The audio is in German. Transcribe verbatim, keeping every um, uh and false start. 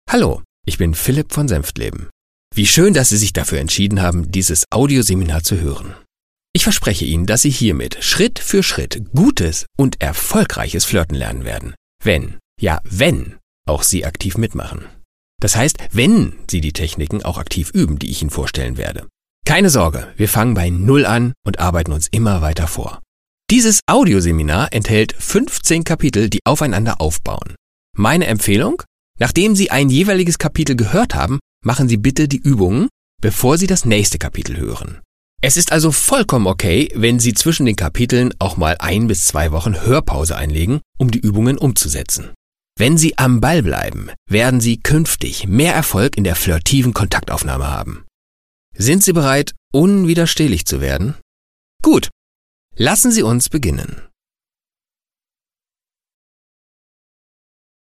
Hallo, ich bin Philipp von Senftleben. Wie schön, dass Sie sich dafür entschieden haben, dieses Audioseminar zu hören. Ich verspreche Ihnen, dass Sie hiermit Schritt für Schritt gutes und erfolgreiches Flirten lernen werden. Wenn, ja wenn, auch Sie aktiv mitmachen. Das heißt, wenn Sie die Techniken auch aktiv üben, die ich Ihnen vorstellen werde. Keine Sorge, wir fangen bei Null an und arbeiten uns immer weiter vor. Dieses Audioseminar enthält fünfzehn Kapitel, die aufeinander aufbauen. Meine Empfehlung? Nachdem Sie ein jeweiliges Kapitel gehört haben, machen Sie bitte die Übungen, bevor Sie das nächste Kapitel hören. Es ist also vollkommen okay, wenn Sie zwischen den Kapiteln auch mal ein bis zwei Wochen Hörpause einlegen, um die Übungen umzusetzen. Wenn Sie am Ball bleiben, werden Sie künftig mehr Erfolg in der flirtiven Kontaktaufnahme haben. Sind Sie bereit, unwiderstehlich zu werden? Gut, lassen Sie uns beginnen.